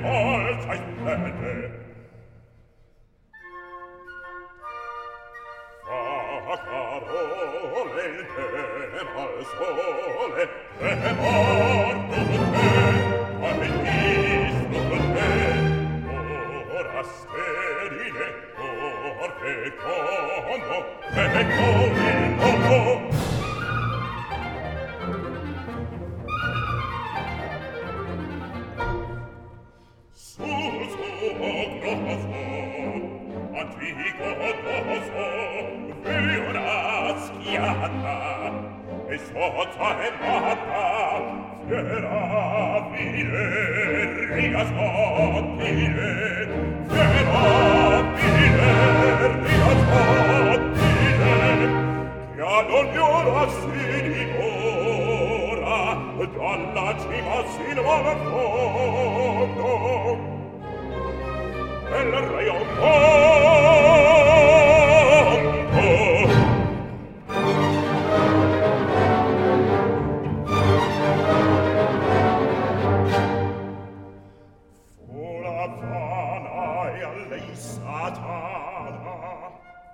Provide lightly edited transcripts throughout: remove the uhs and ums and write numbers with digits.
volta spende. Fa carole il tema al sole, e morto te, ma il visto te, ora sterile, or fecondo, e con il mondo. Sul suo grosso, antico doso, vedi una schiata, e sozza e matta, fiera vile, riga sottile, fiera vile, riga sottile, che ad ogni ora si divora, dalla cima sino al fondo, e il re un mondo. Fu la vana e a lei satana,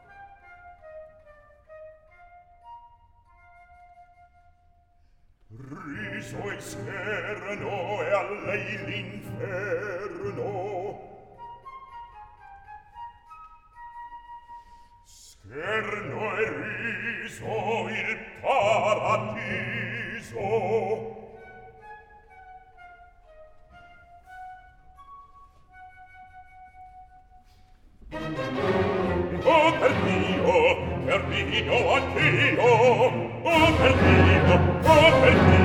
riso e scherno e a lei l'inferno. Scherno e riso il paradiso. Oh per Dio anch'io, oh per Dio,